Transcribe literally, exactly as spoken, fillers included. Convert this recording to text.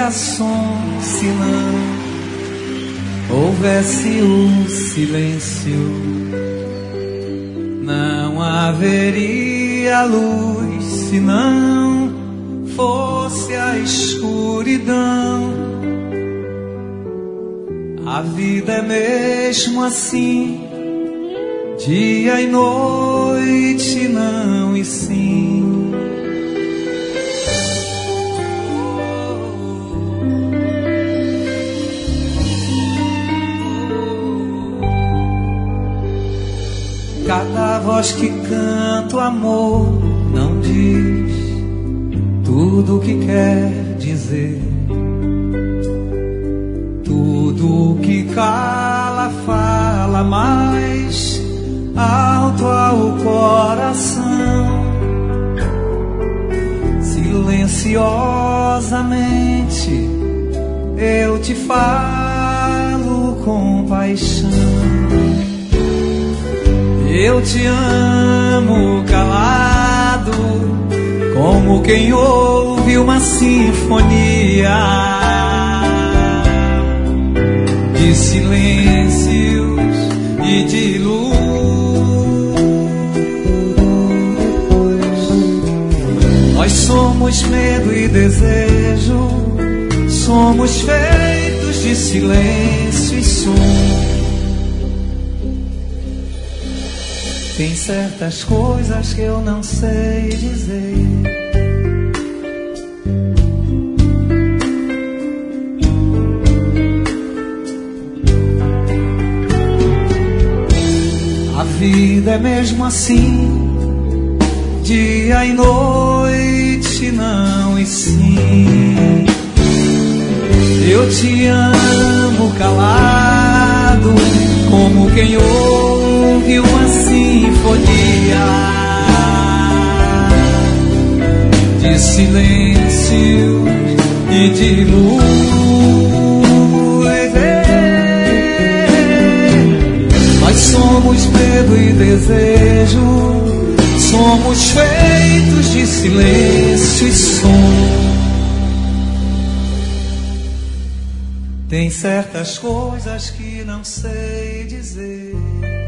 haveria som se não houvesse o silêncio. Não haveria luz se não fosse a escuridão. A vida é mesmo assim, dia e noite, não e sim. Cada voz que canta o amor não diz tudo o que quer dizer. Tudo que cala fala mais alto ao coração. Silenciosamente eu te falo com paixão. Eu te amo calado, como quem ouve uma sinfonia de silêncios e de luz. Nós somos medo e desejo, somos feitos de silêncio e som. Tem certas coisas que eu não sei dizer. A vida é mesmo assim, dia e noite, não e sim. Eu te amo calado, como quem ouve uma sinfonia de silêncio e de luz. Nós somos medo e desejo, somos feitos de silêncio e som. Tem certas coisas que não sei dizer.